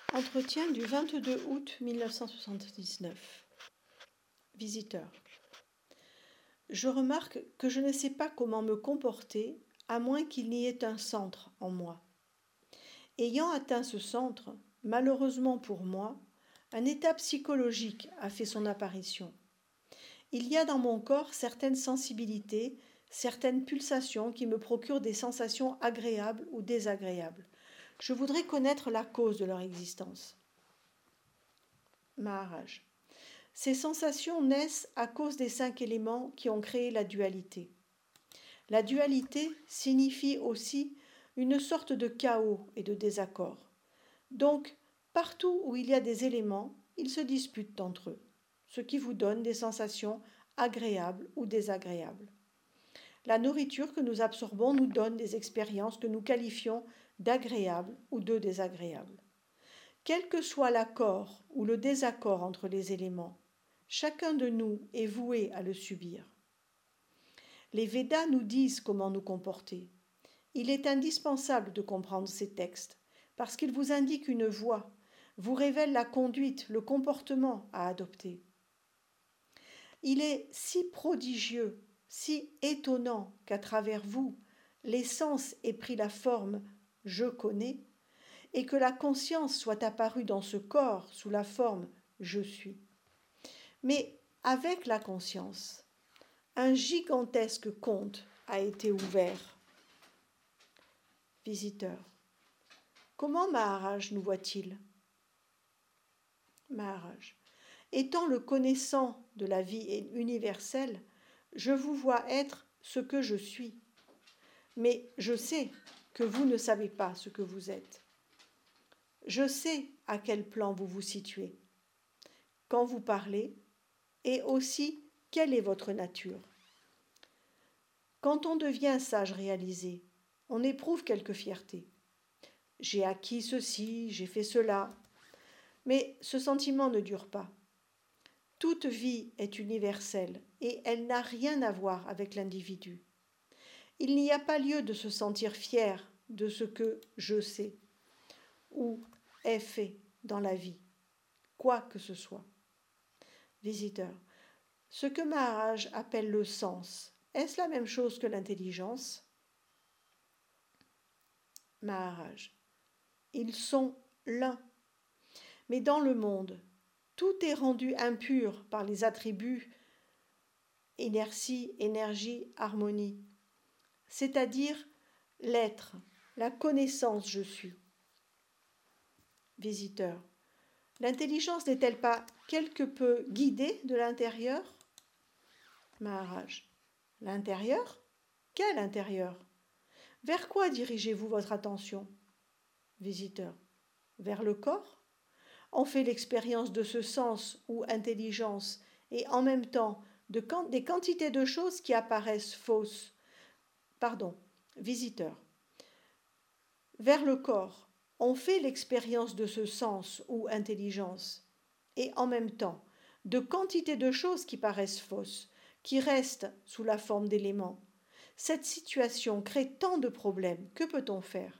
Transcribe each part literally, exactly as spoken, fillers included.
Entretien du vingt-deux août mille neuf cent soixante-dix-neuf. Visiteur. Je remarque que je ne sais pas comment me comporter à moins qu'il n'y ait un centre en moi. Ayant atteint ce centre, malheureusement pour moi, un état psychologique a fait son apparition. Il y a dans mon corps certaines sensibilités, certaines pulsations qui me procurent des sensations agréables ou désagréables. Je voudrais connaître la cause de leur existence. Maharaj. Ces sensations naissent à cause des cinq éléments qui ont créé la dualité. La dualité signifie aussi une sorte de chaos et de désaccord. Donc, partout où il y a des éléments, ils se disputent entre eux, ce qui vous donne des sensations agréables ou désagréables. La nourriture que nous absorbons nous donne des expériences que nous qualifions d'agréables ou de désagréables. Quel que soit l'accord ou le désaccord entre les éléments, chacun de nous est voué à le subir. Les Védas nous disent comment nous comporter. Il est indispensable de comprendre ces textes, parce qu'ils vous indiquent une voie, vous révèlent la conduite, le comportement à adopter. Il est si prodigieux, si étonnant qu'à travers vous, l'essence ait pris la forme « je connais » et que la conscience soit apparue dans ce corps sous la forme « je suis ». Mais avec la conscience, un gigantesque conte a été ouvert. Visiteur. Comment Maharaj nous voit-il? Maharaj. Étant le connaissant de la vie universelle, je vous vois être ce que je suis. Mais je sais que vous ne savez pas ce que vous êtes. Je sais à quel plan vous vous situez, quand vous parlez, et aussi quelle est votre nature. Quand on devient sage réalisé, on éprouve quelque fierté. J'ai acquis ceci, j'ai fait cela. Mais ce sentiment ne dure pas. Toute vie est universelle et elle n'a rien à voir avec l'individu. Il n'y a pas lieu de se sentir fier de ce que je sais ou est fait dans la vie, quoi que ce soit. Visiteur. Ce que Maharaj appelle le sens, est-ce la même chose que l'intelligence? Maharaj. Ils sont l'un. Mais dans le monde, tout est rendu impur par les attributs inertie, énergie, harmonie, c'est-à-dire l'être, la connaissance je suis. Visiteur. L'intelligence n'est-elle pas quelque peu guidée de l'intérieur? Maharaj. L'intérieur? Quel intérieur? Vers quoi dirigez-vous votre attention? Visiteur. Vers le corps? On fait l'expérience de ce sens ou intelligence et en même temps de quand, des quantités de choses qui apparaissent fausses. Pardon, visiteur. Vers le corps, on fait l'expérience de ce sens ou intelligence et en même temps de quantités de choses qui paraissent fausses, qui restent sous la forme d'éléments. Cette situation crée tant de problèmes, que peut-on faire?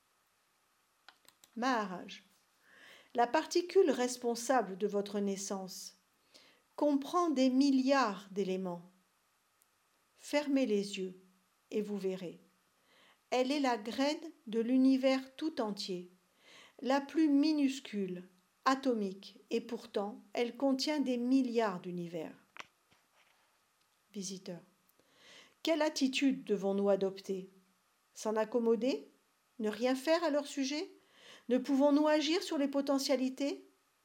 Maharaj. La particule responsable de votre naissance comprend des milliards d'éléments. Fermez les yeux et vous verrez. Elle est la graine de l'univers tout entier, la plus minuscule, atomique, et pourtant elle contient des milliards d'univers. Visiteur. Quelle attitude devons-nous adopter? S'en accommoder? Ne rien faire à leur sujet? Ne pouvons-nous agir sur les potentialités?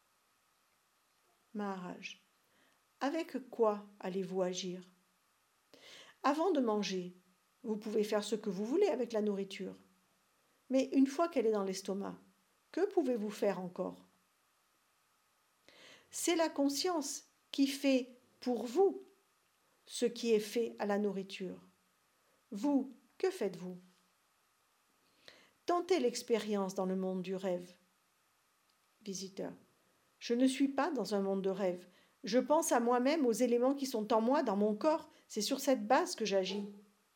Maharaj. Avec quoi allez-vous agir? Avant de manger, vous pouvez faire ce que vous voulez avec la nourriture. Mais une fois qu'elle est dans l'estomac, que pouvez-vous faire encore? C'est la conscience qui fait pour vous ce qui est fait à la nourriture. Vous, que faites-vous? Tentez l'expérience dans le monde du rêve. Visiteur. Je ne suis pas dans un monde de rêve. Je pense à moi-même, aux éléments qui sont en moi, dans mon corps. C'est sur cette base que j'agis.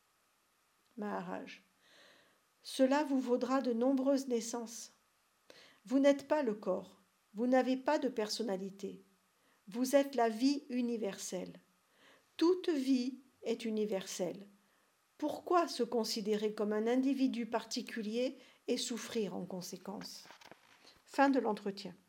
Maharaj. Cela vous vaudra de nombreuses naissances. Vous n'êtes pas le corps, vous n'avez pas de personnalité. Vous êtes la vie universelle. Toute vie est universelle. Pourquoi se considérer comme un individu particulier et souffrir en conséquence? Fin de l'entretien.